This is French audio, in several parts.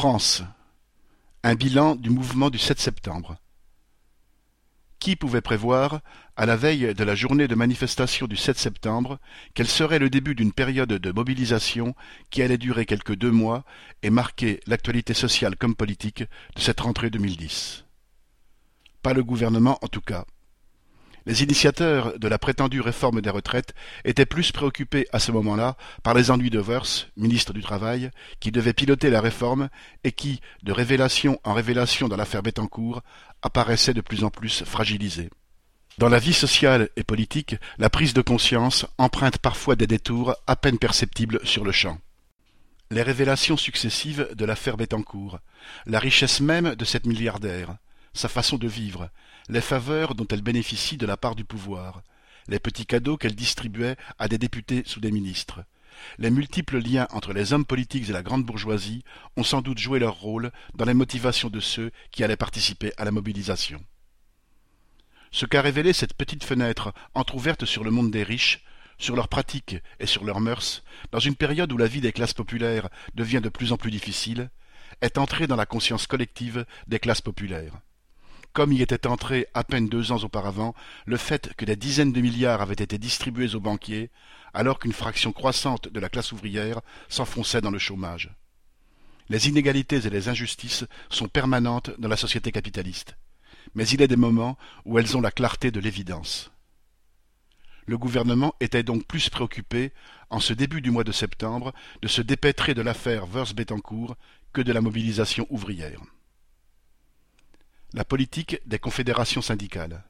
France. Un bilan du mouvement du 7 septembre. Qui pouvait prévoir, à la veille de la journée de manifestation du 7 septembre, qu'elle serait le début d'une période de mobilisation qui allait durer quelques 2 mois et marquer l'actualité sociale comme politique de cette rentrée 2010 ? Pas le gouvernement en tout cas. Les initiateurs de la prétendue réforme des retraites étaient plus préoccupés à ce moment-là par les ennuis de Woerth, ministre du Travail, qui devait piloter la réforme et qui, de révélation en révélation dans l'affaire Bettencourt, apparaissait de plus en plus fragilisé. Dans la vie sociale et politique, la prise de conscience emprunte parfois des détours à peine perceptibles sur le champ. Les révélations successives de l'affaire Bettencourt, la richesse même de cette milliardaire, sa façon de vivre, les faveurs dont elle bénéficie de la part du pouvoir, les petits cadeaux qu'elle distribuait à des députés sous des ministres. Les multiples liens entre les hommes politiques et la grande bourgeoisie ont sans doute joué leur rôle dans les motivations de ceux qui allaient participer à la mobilisation. Ce qu'a révélé cette petite fenêtre entr'ouverte sur le monde des riches, sur leurs pratiques et sur leurs mœurs, dans une période où la vie des classes populaires devient de plus en plus difficile, est entré dans la conscience collective des classes populaires. Comme y était entré à peine 2 ans auparavant le fait que des dizaines de milliards avaient été distribués aux banquiers, alors qu'une fraction croissante de la classe ouvrière s'enfonçait dans le chômage. Les inégalités et les injustices sont permanentes dans la société capitaliste, mais il est des moments où elles ont la clarté de l'évidence. Le gouvernement était donc plus préoccupé, en ce début du mois de septembre, de se dépêtrer de l'affaire Woerth-Bettencourt que de la mobilisation ouvrière. La politique des confédérations syndicales.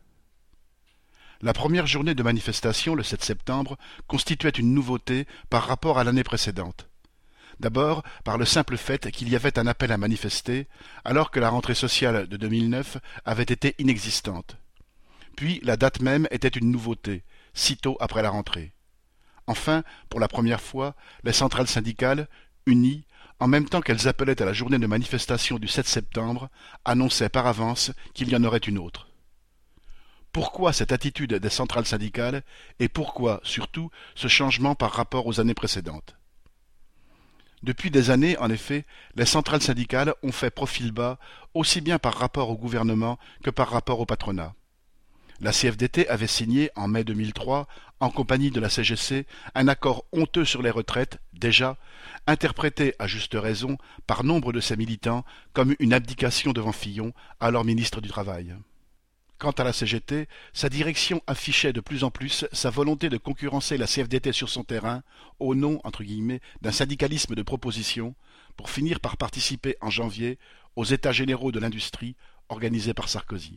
La première journée de manifestation, le 7 septembre, constituait une nouveauté par rapport à l'année précédente. D'abord, par le simple fait qu'il y avait un appel à manifester, alors que la rentrée sociale de 2009 avait été inexistante. Puis, la date même était une nouveauté, sitôt après la rentrée. Enfin, pour la première fois, les centrales syndicales, unies, en même temps qu'elles appelaient à la journée de manifestation du 7 septembre, annonçaient par avance qu'il y en aurait une autre. Pourquoi cette attitude des centrales syndicales et pourquoi, surtout, ce changement par rapport aux années précédentes ? Depuis des années, en effet, les centrales syndicales ont fait profil bas aussi bien par rapport au gouvernement que par rapport au patronat. La CFDT avait signé, en mai 2003, en compagnie de la CGC, un accord honteux sur les retraites, déjà, interprété à juste raison par nombre de ses militants comme une abdication devant Fillon, alors ministre du Travail. Quant à la CGT, sa direction affichait de plus en plus sa volonté de concurrencer la CFDT sur son terrain, au nom, entre guillemets, d'un syndicalisme de proposition, pour finir par participer en janvier aux États généraux de l'industrie organisés par Sarkozy.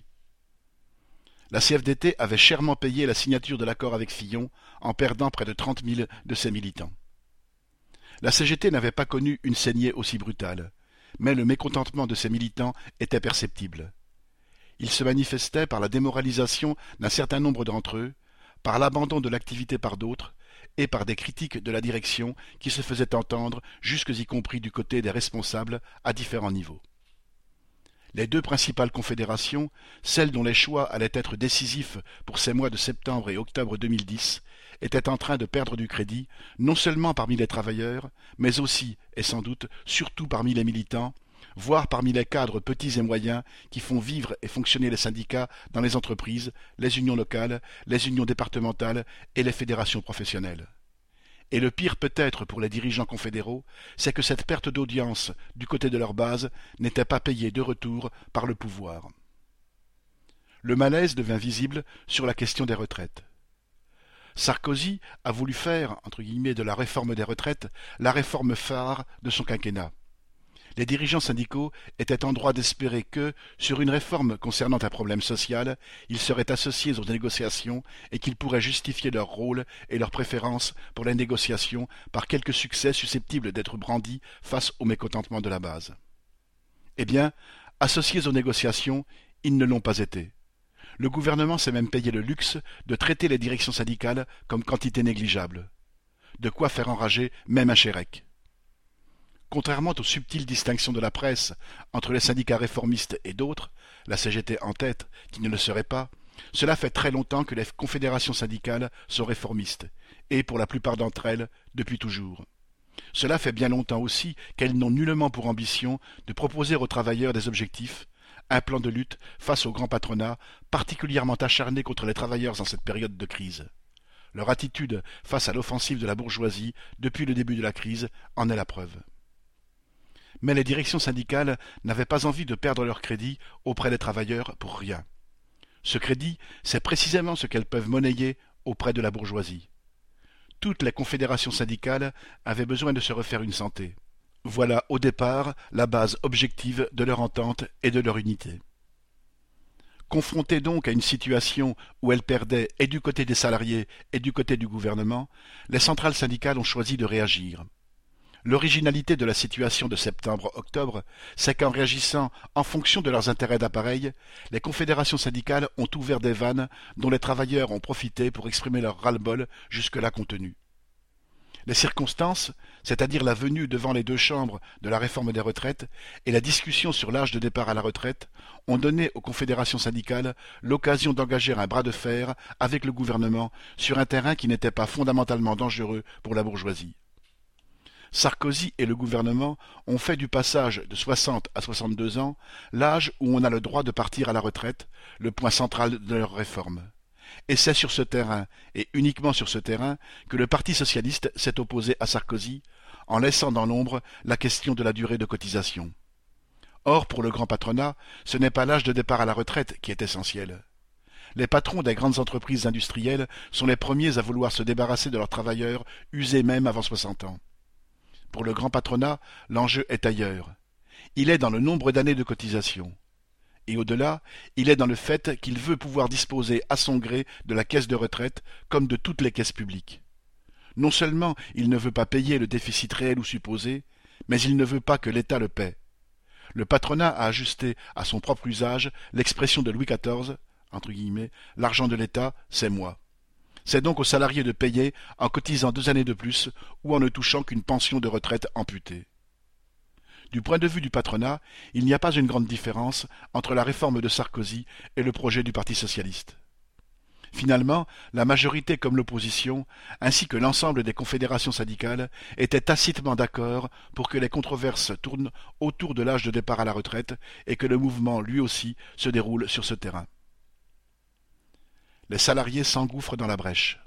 La CFDT avait chèrement payé la signature de l'accord avec Fillon en perdant près de 30 000 de ses militants. La CGT n'avait pas connu une saignée aussi brutale, mais le mécontentement de ses militants était perceptible. Il se manifestait par la démoralisation d'un certain nombre d'entre eux, par l'abandon de l'activité par d'autres, et par des critiques de la direction qui se faisaient entendre jusque y compris du côté des responsables à différents niveaux. Les 2 principales confédérations, celles dont les choix allaient être décisifs pour ces mois de septembre et octobre 2010, étaient en train de perdre du crédit, non seulement parmi les travailleurs, mais aussi, et sans doute, surtout parmi les militants, voire parmi les cadres petits et moyens qui font vivre et fonctionner les syndicats dans les entreprises, les unions locales, les unions départementales et les fédérations professionnelles. Et le pire peut-être pour les dirigeants confédéraux, c'est que cette perte d'audience du côté de leur base n'était pas payée de retour par le pouvoir. Le malaise devint visible sur la question des retraites. Sarkozy a voulu faire, entre guillemets, de la réforme des retraites la réforme phare de son quinquennat. Les dirigeants syndicaux étaient en droit d'espérer que, sur une réforme concernant un problème social, ils seraient associés aux négociations et qu'ils pourraient justifier leur rôle et leur préférence pour les négociations par quelques succès susceptibles d'être brandis face au mécontentement de la base. Eh bien, associés aux négociations, ils ne l'ont pas été. Le gouvernement s'est même payé le luxe de traiter les directions syndicales comme quantité négligeable. De quoi faire enrager même un Chérèque. Contrairement aux subtiles distinctions de la presse entre les syndicats réformistes et d'autres, la CGT en tête, qui ne le serait pas, cela fait très longtemps que les confédérations syndicales sont réformistes, et pour la plupart d'entre elles, depuis toujours. Cela fait bien longtemps aussi qu'elles n'ont nullement pour ambition de proposer aux travailleurs des objectifs, un plan de lutte face au grand patronat, particulièrement acharné contre les travailleurs en cette période de crise. Leur attitude face à l'offensive de la bourgeoisie depuis le début de la crise en est la preuve. Mais les directions syndicales n'avaient pas envie de perdre leur crédit auprès des travailleurs pour rien. Ce crédit, c'est précisément ce qu'elles peuvent monnayer auprès de la bourgeoisie. Toutes les confédérations syndicales avaient besoin de se refaire une santé. Voilà au départ la base objective de leur entente et de leur unité. Confrontées donc à une situation où elles perdaient et du côté des salariés et du côté du gouvernement, les centrales syndicales ont choisi de réagir. L'originalité de la situation de septembre-octobre, c'est qu'en réagissant en fonction de leurs intérêts d'appareil, les confédérations syndicales ont ouvert des vannes dont les travailleurs ont profité pour exprimer leur ras-le-bol jusque-là contenu. Les circonstances, c'est-à-dire la venue devant les deux chambres de la réforme des retraites et la discussion sur l'âge de départ à la retraite, ont donné aux confédérations syndicales l'occasion d'engager un bras de fer avec le gouvernement sur un terrain qui n'était pas fondamentalement dangereux pour la bourgeoisie. Sarkozy et le gouvernement ont fait du passage de 60 à 62 ans l'âge où on a le droit de partir à la retraite, le point central de leur réforme. Et c'est sur ce terrain, et uniquement sur ce terrain, que le Parti socialiste s'est opposé à Sarkozy, en laissant dans l'ombre la question de la durée de cotisation. Or, pour le grand patronat, ce n'est pas l'âge de départ à la retraite qui est essentiel. Les patrons des grandes entreprises industrielles sont les premiers à vouloir se débarrasser de leurs travailleurs usés même avant 60 ans. Pour le grand patronat, l'enjeu est ailleurs. Il est dans le nombre d'années de cotisation. Et au-delà, il est dans le fait qu'il veut pouvoir disposer à son gré de la caisse de retraite comme de toutes les caisses publiques. Non seulement il ne veut pas payer le déficit réel ou supposé, mais il ne veut pas que l'État le paie. Le patronat a ajusté à son propre usage l'expression de Louis XIV, entre guillemets, l'argent de l'État, c'est moi. C'est donc aux salariés de payer en cotisant 2 années de plus ou en ne touchant qu'une pension de retraite amputée. Du point de vue du patronat, il n'y a pas une grande différence entre la réforme de Sarkozy et le projet du Parti socialiste. Finalement, la majorité comme l'opposition, ainsi que l'ensemble des confédérations syndicales, étaient tacitement d'accord pour que les controverses tournent autour de l'âge de départ à la retraite et que le mouvement, lui aussi, se déroule sur ce terrain. Les salariés s'engouffrent dans la brèche.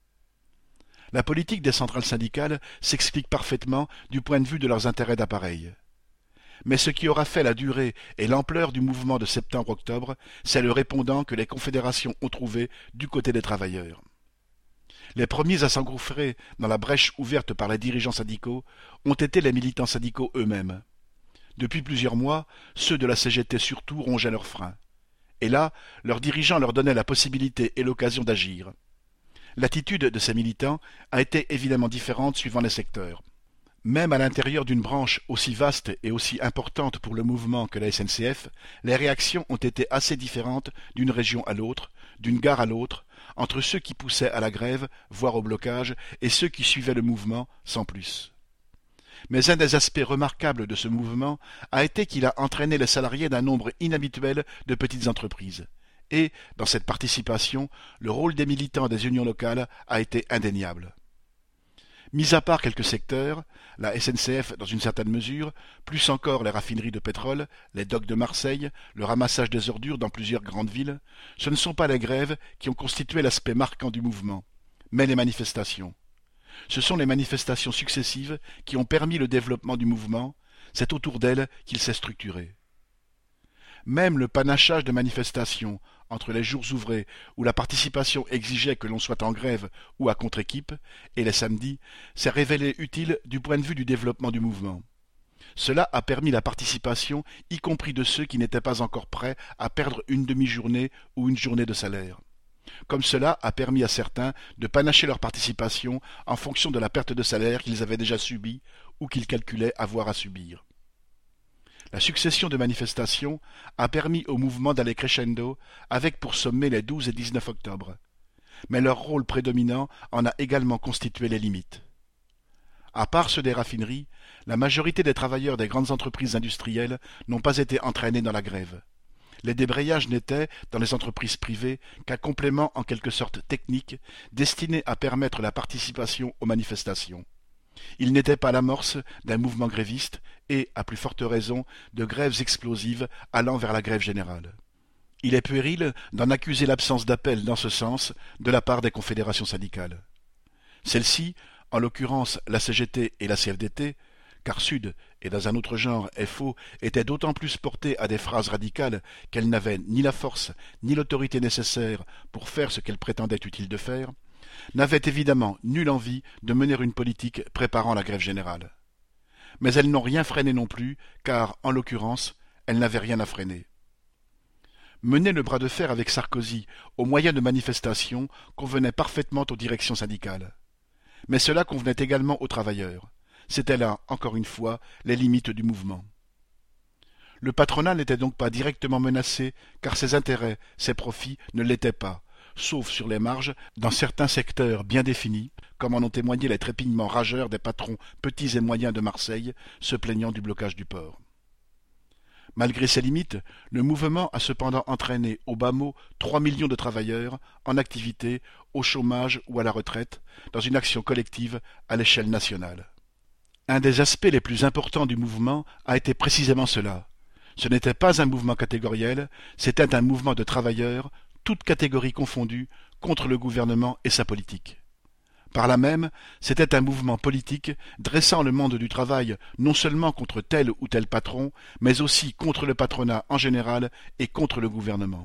La politique des centrales syndicales s'explique parfaitement du point de vue de leurs intérêts d'appareil. Mais ce qui aura fait la durée et l'ampleur du mouvement de septembre-octobre, c'est le répondant que les confédérations ont trouvé du côté des travailleurs. Les premiers à s'engouffrer dans la brèche ouverte par les dirigeants syndicaux ont été les militants syndicaux eux-mêmes. Depuis plusieurs mois, ceux de la CGT surtout rongeaient leurs freins. Et là, leurs dirigeants leur donnaient la possibilité et l'occasion d'agir. L'attitude de ces militants a été évidemment différente suivant les secteurs. Même à l'intérieur d'une branche aussi vaste et aussi importante pour le mouvement que la SNCF, les réactions ont été assez différentes d'une région à l'autre, d'une gare à l'autre, entre ceux qui poussaient à la grève, voire au blocage, et ceux qui suivaient le mouvement, sans plus. Mais un des aspects remarquables de ce mouvement a été qu'il a entraîné les salariés d'un nombre inhabituel de petites entreprises. Et, dans cette participation, le rôle des militants des unions locales a été indéniable. Mis à part quelques secteurs, la SNCF dans une certaine mesure, plus encore les raffineries de pétrole, les docks de Marseille, le ramassage des ordures dans plusieurs grandes villes, ce ne sont pas les grèves qui ont constitué l'aspect marquant du mouvement, mais les manifestations. Ce sont les manifestations successives qui ont permis le développement du mouvement, c'est autour d'elles qu'il s'est structuré. Même le panachage de manifestations, entre les jours ouvrés où la participation exigeait que l'on soit en grève ou à contre-équipe, et les samedis, s'est révélé utile du point de vue du développement du mouvement. Cela a permis la participation, y compris de ceux qui n'étaient pas encore prêts à perdre une demi-journée ou une journée de salaire. Comme cela a permis à certains de panacher leur participation en fonction de la perte de salaire qu'ils avaient déjà subie ou qu'ils calculaient avoir à subir. La succession de manifestations a permis au mouvement d'aller crescendo avec pour sommet les 12 et 19 octobre. Mais leur rôle prédominant en a également constitué les limites. À part ceux des raffineries, la majorité des travailleurs des grandes entreprises industrielles n'ont pas été entraînés dans la grève. Les débrayages n'étaient, dans les entreprises privées, qu'un complément en quelque sorte technique, destiné à permettre la participation aux manifestations. Il n'était pas l'amorce d'un mouvement gréviste et, à plus forte raison, de grèves explosives allant vers la grève générale. Il est puéril d'en accuser l'absence d'appel dans ce sens de la part des confédérations syndicales. Celles-ci, en l'occurrence la CGT et la CFDT, car Sud et dans un autre genre FO étaient d'autant plus portées à des phrases radicales qu'elles n'avaient ni la force ni l'autorité nécessaires pour faire ce qu'elles prétendaient utile de faire, n'avaient évidemment nulle envie de mener une politique préparant la grève générale. Mais elles n'ont rien freiné non plus, car, en l'occurrence, elles n'avaient rien à freiner. Mener le bras de fer avec Sarkozy au moyen de manifestations convenait parfaitement aux directions syndicales. Mais cela convenait également aux travailleurs. C'étaient là, encore une fois, les limites du mouvement. Le patronat n'était donc pas directement menacé, car ses intérêts, ses profits ne l'étaient pas, sauf sur les marges, dans certains secteurs bien définis, comme en ont témoigné les trépignements rageurs des patrons petits et moyens de Marseille, se plaignant du blocage du port. Malgré ces limites, le mouvement a cependant entraîné au bas mot 3 millions de travailleurs en activité, au chômage ou à la retraite, dans une action collective à l'échelle nationale. Un des aspects les plus importants du mouvement a été précisément cela. Ce n'était pas un mouvement catégoriel, c'était un mouvement de travailleurs, toutes catégories confondues, contre le gouvernement et sa politique. Par là même, c'était un mouvement politique dressant le monde du travail non seulement contre tel ou tel patron, mais aussi contre le patronat en général et contre le gouvernement.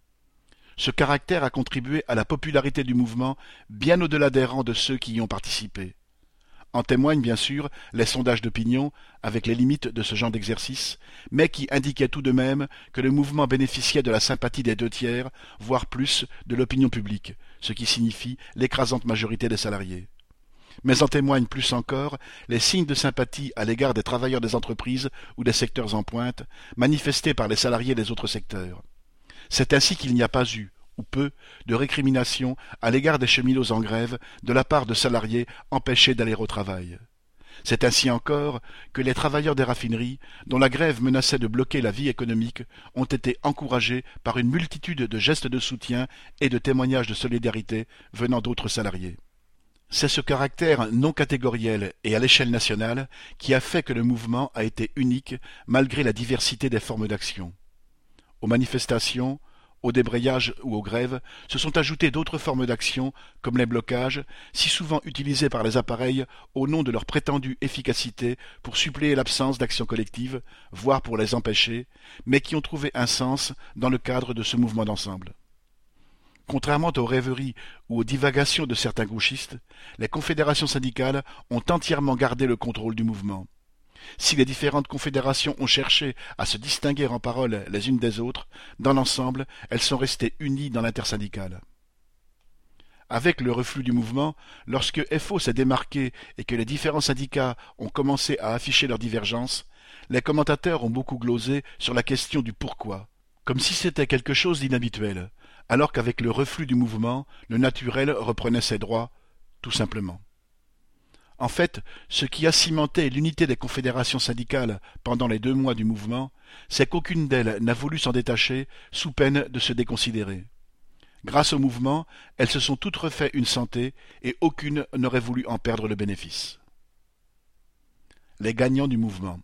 Ce caractère a contribué à la popularité du mouvement bien au-delà des rangs de ceux qui y ont participé. En témoignent bien sûr les sondages d'opinion, avec les limites de ce genre d'exercice, mais qui indiquaient tout de même que le mouvement bénéficiait de la sympathie des 2/3, voire plus, de l'opinion publique, ce qui signifie l'écrasante majorité des salariés. Mais en témoignent plus encore les signes de sympathie à l'égard des travailleurs des entreprises ou des secteurs en pointe, manifestés par les salariés des autres secteurs. C'est ainsi qu'il n'y a pas eu, ou peu, de récriminations à l'égard des cheminots en grève de la part de salariés empêchés d'aller au travail. C'est ainsi encore que les travailleurs des raffineries, dont la grève menaçait de bloquer la vie économique, ont été encouragés par une multitude de gestes de soutien et de témoignages de solidarité venant d'autres salariés. C'est ce caractère non catégoriel et à l'échelle nationale qui a fait que le mouvement a été unique malgré la diversité des formes d'action. Aux manifestations, au débrayage ou aux grèves, se sont ajoutées d'autres formes d'action, comme les blocages, si souvent utilisés par les appareils au nom de leur prétendue efficacité pour suppléer l'absence d'action collective, voire pour les empêcher, mais qui ont trouvé un sens dans le cadre de ce mouvement d'ensemble. Contrairement aux rêveries ou aux divagations de certains gauchistes, les confédérations syndicales ont entièrement gardé le contrôle du mouvement. Si les différentes confédérations ont cherché à se distinguer en paroles les unes des autres, dans l'ensemble, elles sont restées unies dans l'intersyndicale. Avec le reflux du mouvement, lorsque FO s'est démarqué et que les différents syndicats ont commencé à afficher leurs divergences, les commentateurs ont beaucoup glosé sur la question du pourquoi, comme si c'était quelque chose d'inhabituel, alors qu'avec le reflux du mouvement, le naturel reprenait ses droits, tout simplement. En fait, ce qui a cimenté l'unité des confédérations syndicales pendant les 2 mois du mouvement, c'est qu'aucune d'elles n'a voulu s'en détacher sous peine de se déconsidérer. Grâce au mouvement, elles se sont toutes refait une santé et aucune n'aurait voulu en perdre le bénéfice. Les gagnants du mouvement.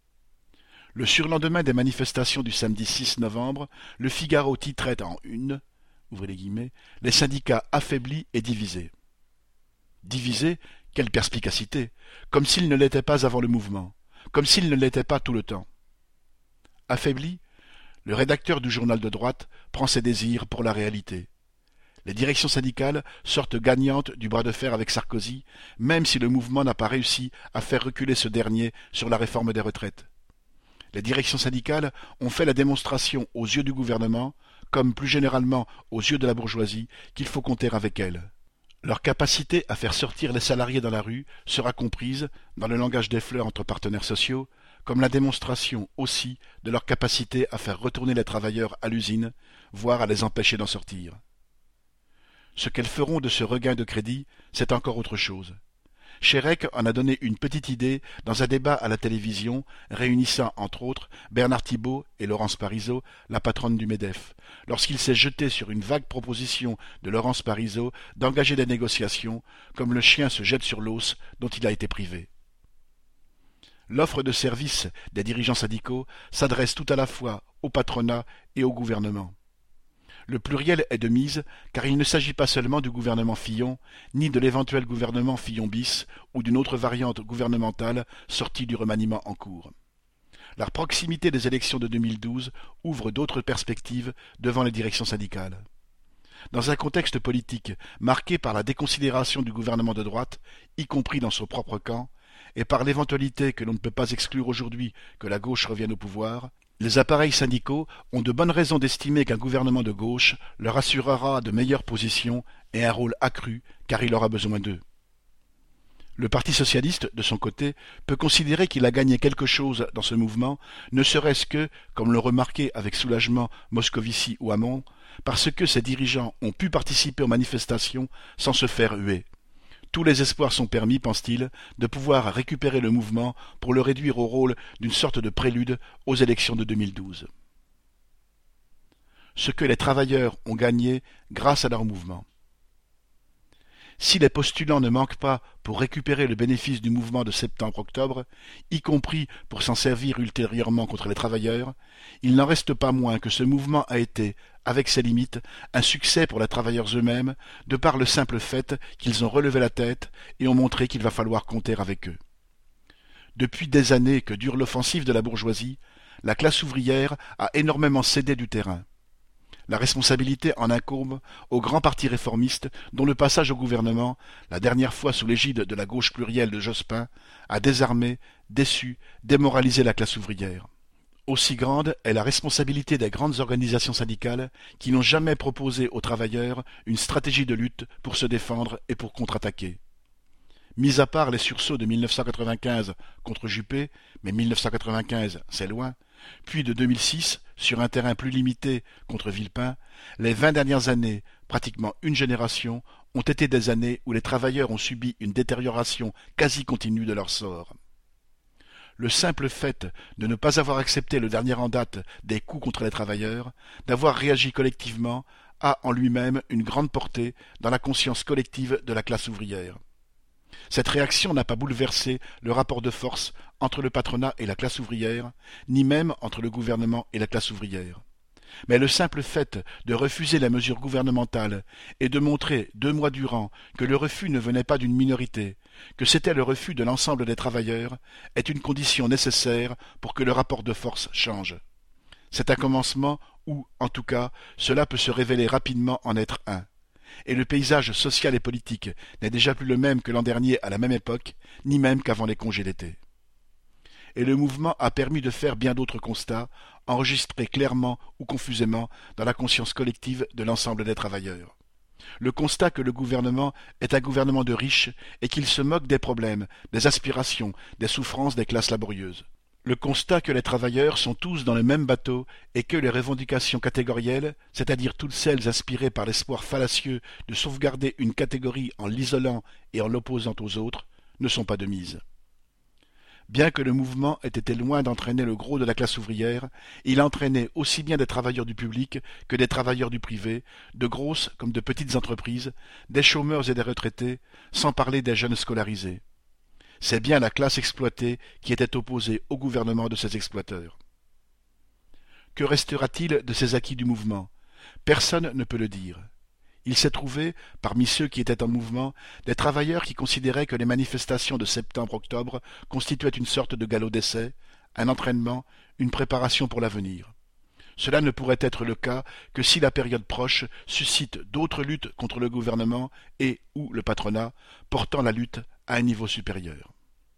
Le surlendemain des manifestations du samedi 6 novembre, le Figaro titrait en une, ouvrez les guillemets, les syndicats affaiblis et divisés. Divisés, quelle perspicacité, comme s'ils ne l'étaient pas avant le mouvement, comme s'ils ne l'étaient pas tout le temps. Affaibli, le rédacteur du journal de droite prend ses désirs pour la réalité. Les directions syndicales sortent gagnantes du bras de fer avec Sarkozy, même si le mouvement n'a pas réussi à faire reculer ce dernier sur la réforme des retraites. Les directions syndicales ont fait la démonstration aux yeux du gouvernement, comme plus généralement aux yeux de la bourgeoisie, qu'il faut compter avec elles. Leur capacité à faire sortir les salariés dans la rue sera comprise, dans le langage des fleurs entre partenaires sociaux, comme la démonstration aussi de leur capacité à faire retourner les travailleurs à l'usine, voire à les empêcher d'en sortir. Ce qu'elles feront de ce regain de crédit, c'est encore autre chose. Chérec en a donné une petite idée dans un débat à la télévision réunissant, entre autres, Bernard Thibault et Laurence Parisot, la patronne du MEDEF, lorsqu'il s'est jeté sur une vague proposition de Laurence Parisot d'engager des négociations, comme le chien se jette sur l'os dont il a été privé. L'offre de service des dirigeants syndicaux s'adresse tout à la fois au patronat et au gouvernement. Le pluriel est de mise, car il ne s'agit pas seulement du gouvernement Fillon, ni de l'éventuel gouvernement Fillon bis, ou d'une autre variante gouvernementale sortie du remaniement en cours. La proximité des élections de 2012 ouvre d'autres perspectives devant les directions syndicales. Dans un contexte politique marqué par la déconsidération du gouvernement de droite, y compris dans son propre camp, et par l'éventualité que l'on ne peut pas exclure aujourd'hui que la gauche revienne au pouvoir, les appareils syndicaux ont de bonnes raisons d'estimer qu'un gouvernement de gauche leur assurera de meilleures positions et un rôle accru, car il aura besoin d'eux. Le Parti socialiste, de son côté, peut considérer qu'il a gagné quelque chose dans ce mouvement, ne serait-ce que, comme l'ont remarqué avec soulagement Moscovici ou Hamon, parce que ses dirigeants ont pu participer aux manifestations sans se faire huer. Tous les espoirs sont permis, pense-t-il, de pouvoir récupérer le mouvement pour le réduire au rôle d'une sorte de prélude aux élections de 2012. Ce que les travailleurs ont gagné grâce à leur mouvement. Si les postulants ne manquent pas pour récupérer le bénéfice du mouvement de septembre-octobre, y compris pour s'en servir ultérieurement contre les travailleurs, il n'en reste pas moins que ce mouvement a été, avec ses limites, un succès pour les travailleurs eux-mêmes, de par le simple fait qu'ils ont relevé la tête et ont montré qu'il va falloir compter avec eux. Depuis des années que dure l'offensive de la bourgeoisie, la classe ouvrière a énormément cédé du terrain. La responsabilité en incombe au grand parti réformiste dont le passage au gouvernement, la dernière fois sous l'égide de la gauche plurielle de Jospin, a désarmé, déçu, démoralisé la classe ouvrière. Aussi grande est la responsabilité des grandes organisations syndicales qui n'ont jamais proposé aux travailleurs une stratégie de lutte pour se défendre et pour contre-attaquer. Mis à part les sursauts de 1995 contre Juppé, mais 1995 c'est loin, puis de 2006, sur un terrain plus limité contre Villepin, les 20 dernières années, pratiquement une génération, ont été des années où les travailleurs ont subi une détérioration quasi continue de leur sort. Le simple fait de ne pas avoir accepté le dernier en date des coups contre les travailleurs, d'avoir réagi collectivement, a en lui-même une grande portée dans la conscience collective de la classe ouvrière. Cette réaction n'a pas bouleversé le rapport de force entre le patronat et la classe ouvrière, ni même entre le gouvernement et la classe ouvrière. Mais le simple fait de refuser la mesure gouvernementale et de montrer 2 mois durant que le refus ne venait pas d'une minorité, que c'était le refus de l'ensemble des travailleurs, est une condition nécessaire pour que le rapport de force change. C'est un commencement où, en tout cas, cela peut se révéler rapidement en être un. Et le paysage social et politique n'est déjà plus le même que l'an dernier à la même époque, ni même qu'avant les congés d'été. Et le mouvement a permis de faire bien d'autres constats, enregistrés clairement ou confusément dans la conscience collective de l'ensemble des travailleurs. Le constat que le gouvernement est un gouvernement de riches et qu'il se moque des problèmes, des aspirations, des souffrances des classes laborieuses. Le constat que les travailleurs sont tous dans le même bateau et que les revendications catégorielles, c'est-à-dire toutes celles inspirées par l'espoir fallacieux de sauvegarder une catégorie en l'isolant et en l'opposant aux autres, ne sont pas de mise. Bien que le mouvement ait été loin d'entraîner le gros de la classe ouvrière, il entraînait aussi bien des travailleurs du public que des travailleurs du privé, de grosses comme de petites entreprises, des chômeurs et des retraités, sans parler des jeunes scolarisés. C'est bien la classe exploitée qui était opposée au gouvernement de ces exploiteurs. Que restera-t-il de ces acquis du mouvement? Personne ne peut le dire. Il s'est trouvé, parmi ceux qui étaient en mouvement, des travailleurs qui considéraient que les manifestations de septembre-octobre constituaient une sorte de galop d'essai, un entraînement, une préparation pour l'avenir. Cela ne pourrait être le cas que si la période proche suscite d'autres luttes contre le gouvernement et ou le patronat, portant la lutte à un niveau supérieur.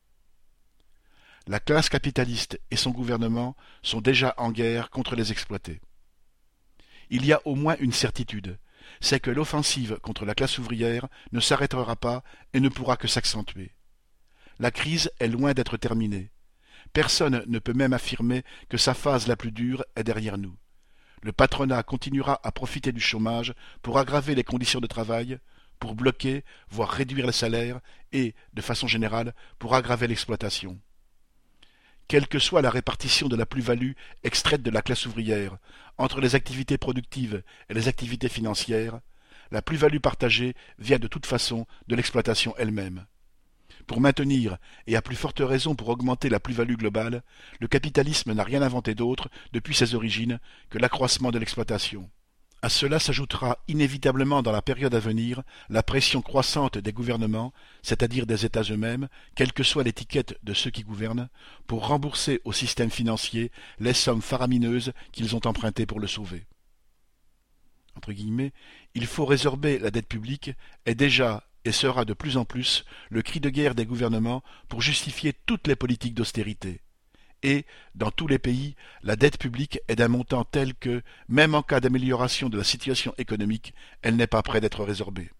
La classe capitaliste et son gouvernement sont déjà en guerre contre les exploités. Il y a au moins une certitude, c'est que l'offensive contre la classe ouvrière ne s'arrêtera pas et ne pourra que s'accentuer. La crise est loin d'être terminée. Personne ne peut même affirmer que sa phase la plus dure est derrière nous. Le patronat continuera à profiter du chômage pour aggraver les conditions de travail, pour bloquer, voire réduire les salaires et, de façon générale, pour aggraver l'exploitation. Quelle que soit la répartition de la plus-value extraite de la classe ouvrière entre les activités productives et les activités financières, la plus-value partagée vient de toute façon de l'exploitation elle-même. Pour maintenir, et à plus forte raison pour augmenter la plus-value globale, le capitalisme n'a rien inventé d'autre, depuis ses origines, que l'accroissement de l'exploitation. À cela s'ajoutera inévitablement dans la période à venir la pression croissante des gouvernements, c'est-à-dire des États eux-mêmes, quelle que soit l'étiquette de ceux qui gouvernent, pour rembourser au système financier les sommes faramineuses qu'ils ont empruntées pour le sauver. Entre guillemets, il faut résorber la dette publique est déjà et sera de plus en plus le cri de guerre des gouvernements pour justifier toutes les politiques d'austérité. Et, dans tous les pays, la dette publique est d'un montant tel que, même en cas d'amélioration de la situation économique, elle n'est pas près d'être résorbée.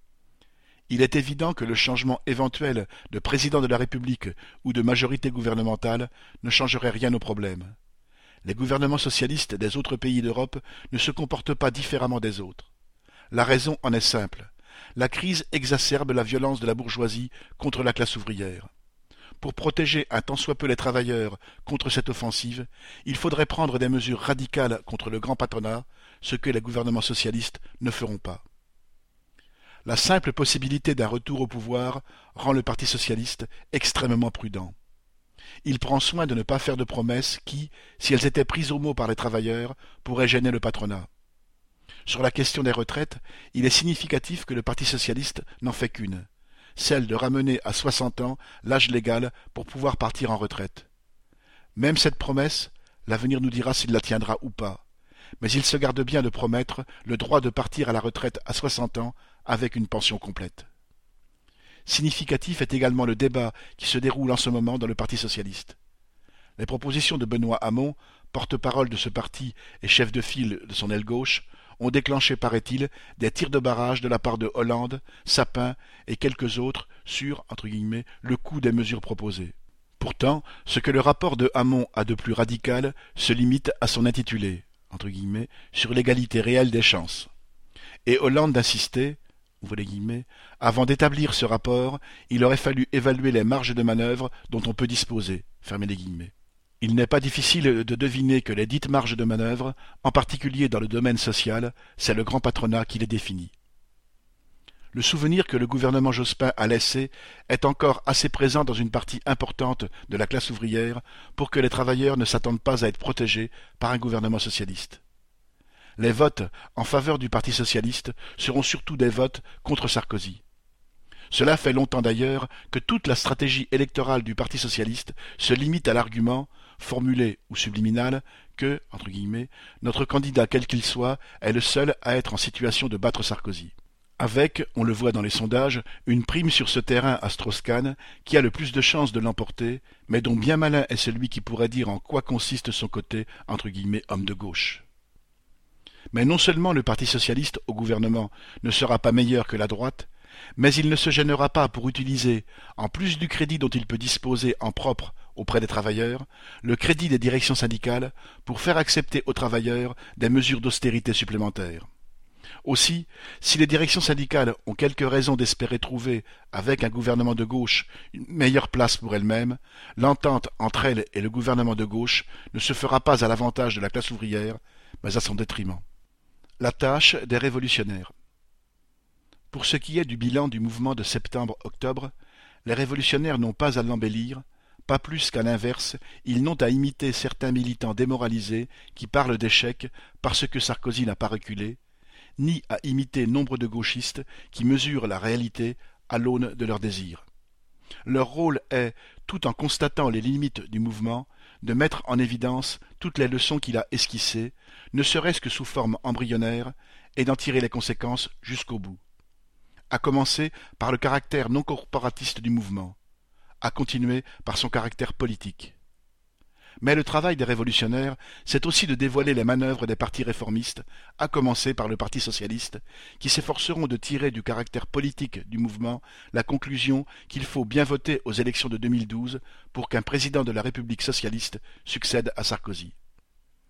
Il est évident que le changement éventuel de président de la République ou de majorité gouvernementale ne changerait rien au problème. Les gouvernements socialistes des autres pays d'Europe ne se comportent pas différemment des autres. La raison en est simple. La crise exacerbe la violence de la bourgeoisie contre la classe ouvrière. Pour protéger un tant soit peu les travailleurs contre cette offensive, il faudrait prendre des mesures radicales contre le grand patronat, ce que les gouvernements socialistes ne feront pas. La simple possibilité d'un retour au pouvoir rend le Parti socialiste extrêmement prudent. Il prend soin de ne pas faire de promesses qui, si elles étaient prises au mot par les travailleurs, pourraient gêner le patronat. Sur la question des retraites, il est significatif que le Parti socialiste n'en fait qu'une, celle de ramener à 60 ans l'âge légal pour pouvoir partir en retraite. Même cette promesse, l'avenir nous dira s'il la tiendra ou pas, mais il se garde bien de promettre le droit de partir à la retraite à 60 ans avec une pension complète. Significatif est également le débat qui se déroule en ce moment dans le Parti socialiste. Les propositions de Benoît Hamon, porte-parole de ce parti et chef de file de son aile gauche, ont déclenché, paraît-il, des tirs de barrage de la part de Hollande, Sapin et quelques autres sur, entre guillemets, le coût des mesures proposées. Pourtant, ce que le rapport de Hamon a de plus radical se limite à son intitulé, entre guillemets, sur l'égalité réelle des chances. Et Hollande d'insister, ouvrez les guillemets, avant d'établir ce rapport, il aurait fallu évaluer les marges de manœuvre dont on peut disposer, fermez les guillemets. Il n'est pas difficile de deviner que les dites marges de manœuvre, en particulier dans le domaine social, c'est le grand patronat qui les définit. Le souvenir que le gouvernement Jospin a laissé est encore assez présent dans une partie importante de la classe ouvrière pour que les travailleurs ne s'attendent pas à être protégés par un gouvernement socialiste. Les votes en faveur du Parti socialiste seront surtout des votes contre Sarkozy. Cela fait longtemps d'ailleurs que toute la stratégie électorale du Parti socialiste se limite à l'argument, formulé ou subliminal, que, entre guillemets, notre candidat quel qu'il soit est le seul à être en situation de battre Sarkozy. Avec, on le voit dans les sondages, une prime sur ce terrain à Strauss-Kahn qui a le plus de chances de l'emporter, mais dont bien malin est celui qui pourrait dire en quoi consiste son côté, entre guillemets, homme de gauche. Mais non seulement le Parti socialiste au gouvernement ne sera pas meilleur que la droite, mais il ne se gênera pas pour utiliser, en plus du crédit dont il peut disposer en propre auprès des travailleurs, le crédit des directions syndicales pour faire accepter aux travailleurs des mesures d'austérité supplémentaires. Aussi, si les directions syndicales ont quelques raisons d'espérer trouver, avec un gouvernement de gauche, une meilleure place pour elles-mêmes, l'entente entre elles et le gouvernement de gauche ne se fera pas à l'avantage de la classe ouvrière, mais à son détriment. La tâche des révolutionnaires. Pour ce qui est du bilan du mouvement de septembre-octobre, les révolutionnaires n'ont pas à l'embellir, pas plus qu'à l'inverse, ils n'ont à imiter certains militants démoralisés qui parlent d'échec parce que Sarkozy n'a pas reculé, ni à imiter nombre de gauchistes qui mesurent la réalité à l'aune de leurs désirs. Leur rôle est, tout en constatant les limites du mouvement, de mettre en évidence toutes les leçons qu'il a esquissées, ne serait-ce que sous forme embryonnaire, et d'en tirer les conséquences jusqu'au bout. À commencer par le caractère non corporatiste du mouvement, à continuer par son caractère politique. Mais le travail des révolutionnaires, c'est aussi de dévoiler les manœuvres des partis réformistes, à commencer par le Parti socialiste, qui s'efforceront de tirer du caractère politique du mouvement la conclusion qu'il faut bien voter aux élections de 2012 pour qu'un président de la République socialiste succède à Sarkozy.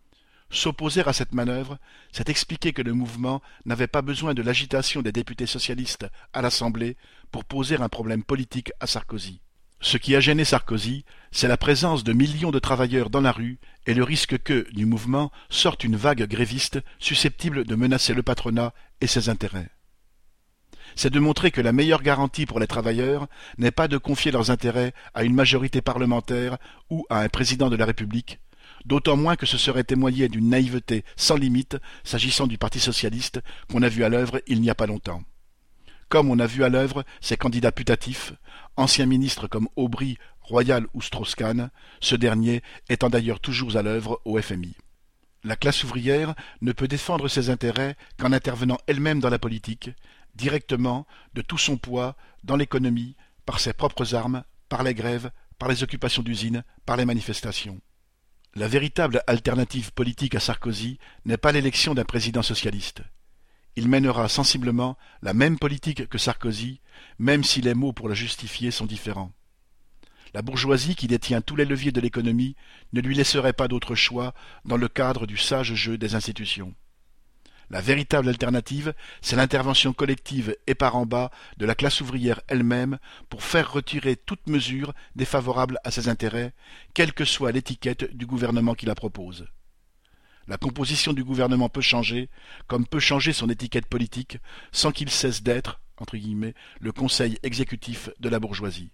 S'opposer à cette manœuvre, c'est expliquer que le mouvement n'avait pas besoin de l'agitation des députés socialistes à l'Assemblée pour poser un problème politique à Sarkozy. Ce qui a gêné Sarkozy, c'est la présence de millions de travailleurs dans la rue et le risque que, du mouvement, sorte une vague gréviste susceptible de menacer le patronat et ses intérêts. C'est de montrer que la meilleure garantie pour les travailleurs n'est pas de confier leurs intérêts à une majorité parlementaire ou à un président de la République, d'autant moins que ce serait témoigner d'une naïveté sans limite s'agissant du Parti socialiste qu'on a vu à l'œuvre il n'y a pas longtemps. Comme on a vu à l'œuvre ses candidats putatifs, anciens ministres comme Aubry, Royal ou Strauss-Kahn, ce dernier étant d'ailleurs toujours à l'œuvre au FMI. La classe ouvrière ne peut défendre ses intérêts qu'en intervenant elle-même dans la politique, directement, de tout son poids, dans l'économie, par ses propres armes, par les grèves, par les occupations d'usines, par les manifestations. La véritable alternative politique à Sarkozy n'est pas l'élection d'un président socialiste. Il mènera sensiblement la même politique que Sarkozy, même si les mots pour la justifier sont différents. La bourgeoisie qui détient tous les leviers de l'économie ne lui laisserait pas d'autre choix dans le cadre du sage jeu des institutions. La véritable alternative, c'est l'intervention collective et par en bas de la classe ouvrière elle-même pour faire retirer toute mesure défavorable à ses intérêts, quelle que soit l'étiquette du gouvernement qui la propose. La composition du gouvernement peut changer, comme peut changer son étiquette politique, sans qu'il cesse d'être, entre guillemets, le conseil exécutif de la bourgeoisie.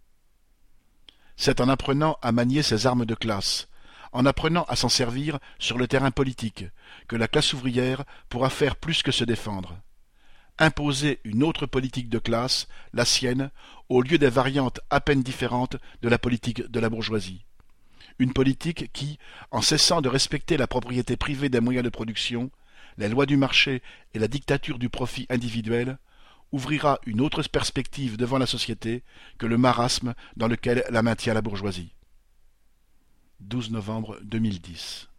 C'est en apprenant à manier ses armes de classe, en apprenant à s'en servir sur le terrain politique, que la classe ouvrière pourra faire plus que se défendre. Imposer une autre politique de classe, la sienne, au lieu des variantes à peine différentes de la politique de la bourgeoisie. Une politique qui, en cessant de respecter la propriété privée des moyens de production, les lois du marché et la dictature du profit individuel, ouvrira une autre perspective devant la société que le marasme dans lequel la maintient la bourgeoisie. 12 novembre 2010.